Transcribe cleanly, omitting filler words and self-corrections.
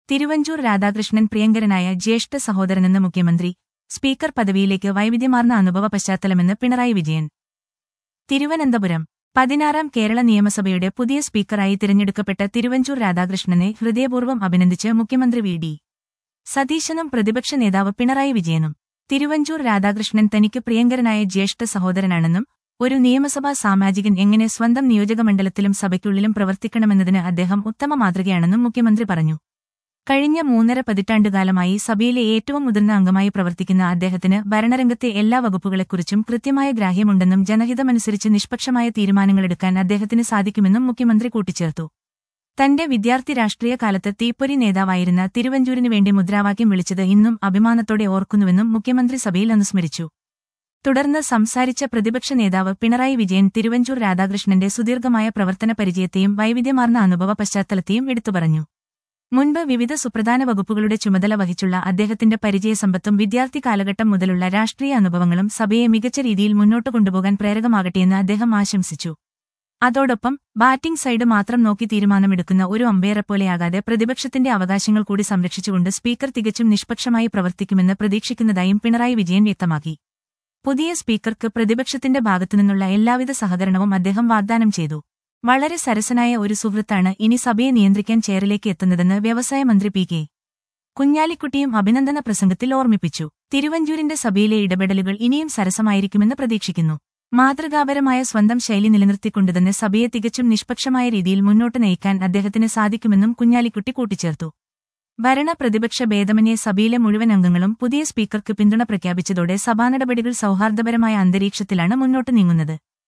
തിരുവഞ്ചൂർ രാധാകൃഷ്ണൻ പ്രിയങ്കരനായ ജ്യേഷ്ഠ സഹോദരനെന്ന് മുഖ്യമന്ത്രി. സ്പീക്കർ പദവിയിലേക്ക് വൈവിധ്യമാർന്ന അനുഭവ പശ്ചാത്തലമെന്ന് പിണറായി വിജയൻ. തിരുവനന്തപുരം. 16-ാം കേരള നിയമസഭയുടെ പുതിയ സ്പീക്കറായി തിരഞ്ഞെടുക്കപ്പെട്ട തിരുവഞ്ചൂർ രാധാകൃഷ്ണനെ ഹൃദയപൂർവ്വം അഭിനന്ദിച്ച് മുഖ്യമന്ത്രി വി.ഡി. സതീശനും പ്രതിപക്ഷ നേതാവ് പിണറായി വിജയനും. തിരുവഞ്ചൂർ രാധാകൃഷ്ണൻ തനിക്ക് പ്രിയങ്കരനായ ജ്യേഷ്ഠ സഹോദരനാണെന്നും ഒരു നിയമസഭാ സാമാജികൻ എങ്ങനെ സ്വന്തം നിയോജകമണ്ഡലത്തിലും സഭയ്ക്കുള്ളിലും പ്രവർത്തിക്കണമെന്നതിന് അദ്ദേഹം ഉത്തമ മാതൃകയാണെന്നും മുഖ്യമന്ത്രി പറഞ്ഞു. കഴിഞ്ഞ 3.5 പതിറ്റാണ്ടുകാലമായി സഭയിലെ ഏറ്റവും മുതിർന്ന അംഗമായി പ്രവർത്തിക്കുന്ന അദ്ദേഹത്തിന് ഭരണരംഗത്തെ എല്ലാ വകുപ്പുകളെക്കുറിച്ചും കൃത്യമായ ഗ്രാഹ്യമുണ്ടെന്നും ജനഹിതമനുസരിച്ച് നിഷ്പക്ഷമായ തീരുമാനങ്ങളെടുക്കാൻ അദ്ദേഹത്തിന് സാധിക്കുമെന്നും മുഖ്യമന്ത്രി കൂട്ടിച്ചേർത്തു. തന്റെ വിദ്യാർത്ഥി രാഷ്ട്രീയ കാലത്ത് തീപ്പൊരി നേതാവായിരുന്ന തിരുവഞ്ചൂരിനു വേണ്ടി മുദ്രാവാക്യം വിളിച്ചത് ഇന്നും അഭിമാനത്തോടെ ഓർക്കുന്നുവെന്നും മുഖ്യമന്ത്രി സഭയിൽ അനുസ്മരിച്ചു. തുടർന്ന് സംസാരിച്ച പ്രതിപക്ഷ നേതാവ് പിണറായി വിജയൻ തിരുവഞ്ചൂർ രാധാകൃഷ്ണന്റെ സുദീർഘമായ പ്രവർത്തന പരിചയത്തെയും വൈവിധ്യമാർന്ന അനുഭവ പശ്ചാത്തലത്തെയും എടുത്തുപറഞ്ഞു. മുൻപ് വിവിധ സുപ്രധാന വകുപ്പുകളുടെ ചുമതല വഹിച്ചുള്ള അദ്ദേഹത്തിന്റെ പരിചയസമ്പത്തും വിദ്യാർത്ഥി കാലഘട്ടം മുതലുള്ള രാഷ്ട്രീയ അനുഭവങ്ങളും സഭയെ മികച്ച രീതിയിൽ മുന്നോട്ടു കൊണ്ടുപോകാൻ പ്രേരകമാകട്ടെയെന്ന് അദ്ദേഹം ആശംസിച്ചു. അതോടൊപ്പം ബാറ്റിംഗ് സൈഡ് മാത്രം നോക്കി തീരുമാനമെടുക്കുന്ന ഒരു അമ്പയറെപ്പോലെയാകാതെ പ്രതിപക്ഷത്തിന്റെ അവകാശങ്ങൾ കൂടി സംരക്ഷിച്ചുകൊണ്ട് സ്പീക്കർ തികച്ചും നിഷ്പക്ഷമായി പ്രവർത്തിക്കുമെന്ന് പ്രതീക്ഷിക്കുന്നതായും പിണറായി വിജയൻ വ്യക്തമാക്കി. പുതിയ സ്പീക്കർക്ക് പ്രതിപക്ഷത്തിന്റെ ഭാഗത്തുനിന്നുള്ള എല്ലാവിധ സഹകരണവും അദ്ദേഹം വാഗ്ദാനം ചെയ്തു. വളരെ സരസനായ ഒരു സുഹൃത്താണ് ഇനി സഭയെ നിയന്ത്രിക്കാൻ ചെയറിലേക്ക് എത്തുന്നതെന്ന് വ്യവസായ മന്ത്രി പി.കെ. കുഞ്ഞാലിക്കുട്ടിയും അഭിനന്ദന പ്രസംഗത്തിൽ ഓർമ്മിപ്പിച്ചു. തിരുവഞ്ചൂരിന്റെ സഭയിലെ ഇടപെടലുകൾ ഇനിയും സരസമായിരിക്കുമെന്ന് പ്രതീക്ഷിക്കുന്നു. മാതൃകാപരമായ സ്വന്തം ശൈലി നിലനിർത്തിക്കൊണ്ടുതന്നെ സഭയെ തികച്ചും നിഷ്പക്ഷമായ രീതിയിൽ മുന്നോട്ട് നയിക്കാൻ അദ്ദേഹത്തിന് സാധിക്കുമെന്നും കുഞ്ഞാലിക്കുട്ടി കൂട്ടിച്ചേർത്തു. ഭരണ പ്രതിപക്ഷ ഭേദമന്യേ സഭയിലെ മുഴുവൻ അംഗങ്ങളും പുതിയ സ്പീക്കർക്ക് പിന്തുണ പ്രഖ്യാപിച്ചതോടെ സഭാനടപടികൾ സൗഹാർദ്ദപരമായ അന്തരീക്ഷത്തിലാണ് മുന്നോട്ട് നീങ്ങുന്നത്.